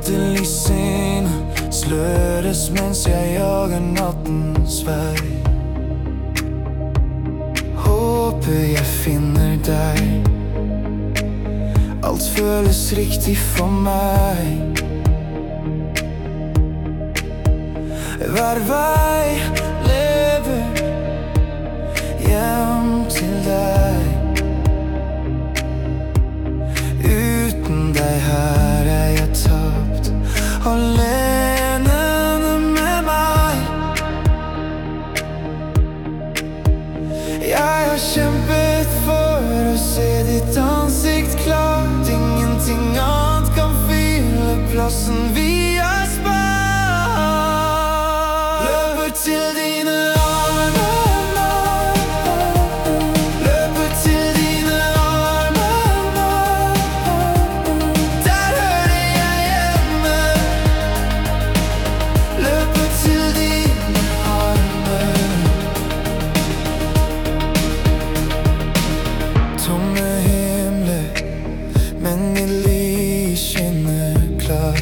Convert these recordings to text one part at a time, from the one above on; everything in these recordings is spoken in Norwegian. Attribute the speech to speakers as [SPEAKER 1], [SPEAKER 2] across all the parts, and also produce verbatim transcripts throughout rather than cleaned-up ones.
[SPEAKER 1] Endelig sinnet sløres mens jeg jager nattens vei. Håper jeg finner deg. Alt føles riktig for meg. Hver vei lever hjem til deg. Uten deg her er jeg tapt, alene med meg. Jeg har kjempet for å se ditt ansikt klart. Ingenting annet kan fylle plassen vi har spart. Løper til dine armer, løper til dine armer. Der hører jeg hjemme. Løper til dine armer. Tomme himler, men ditt lys skinner klart.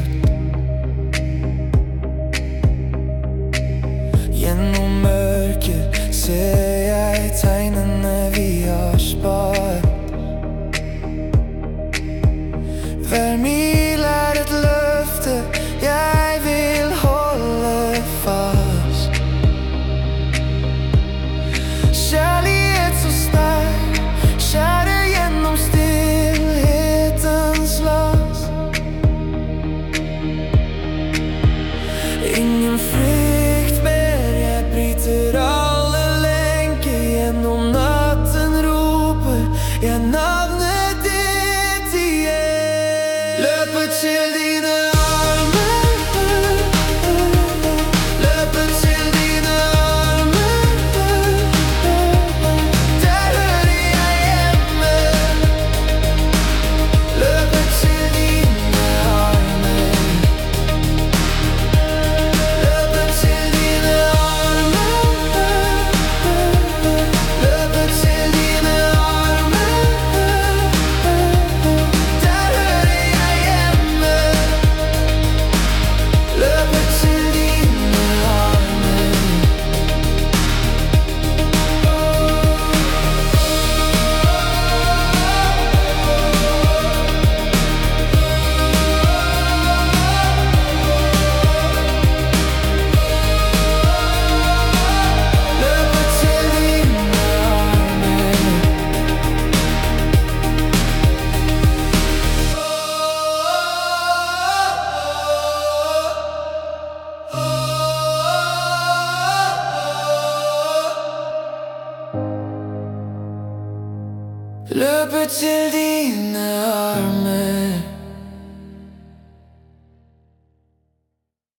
[SPEAKER 1] Gjennom mørket ser jeg tegnene vi har spart. Hver mil er et løfte jeg vil holde fast. Kjærlighet så sterk skjærer gjennom stillhetens last. Ingen frykt mer, jeg bryter alle lenker. Gjennom natten roper jeg navnet ditt igjen. Løper til dine armer, løper til dine armer. Der hører jeg hjemme. Løper til dine armer. Løper til dine armer. Løper til dine armer. Der hører jeg hjemme. Løper til dine armer. Løper til dine armer. Løper til dine armer.